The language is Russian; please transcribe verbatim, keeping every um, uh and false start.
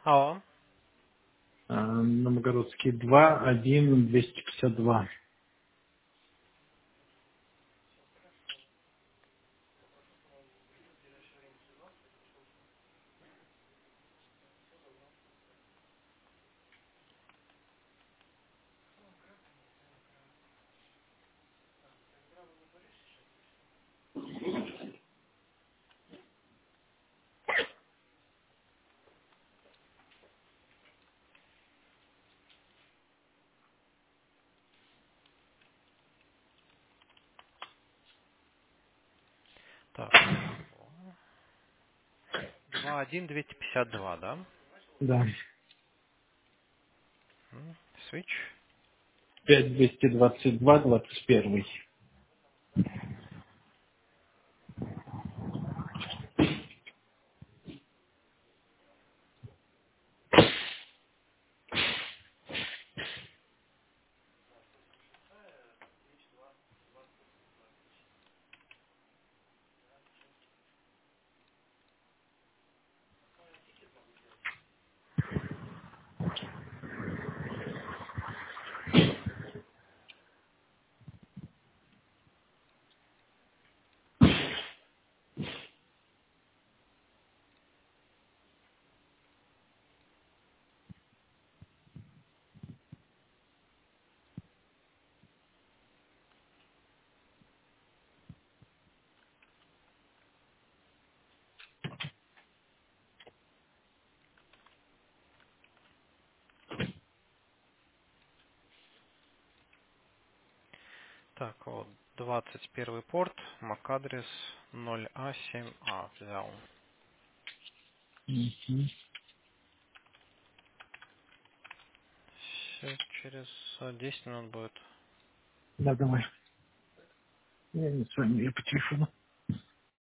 Алло. А, Новогородский два, один, двести пятьдесят два. Так. Два один двести пятьдесят два, да? Да. М, Switch. пять двести двадцать два, двадцать один. Так, вот. Двадцать первый порт. MAC-адрес ноль а семь а взял. Мгм. Все через э, десять минут будет. Да, давай. Я не с вами, я по телефону.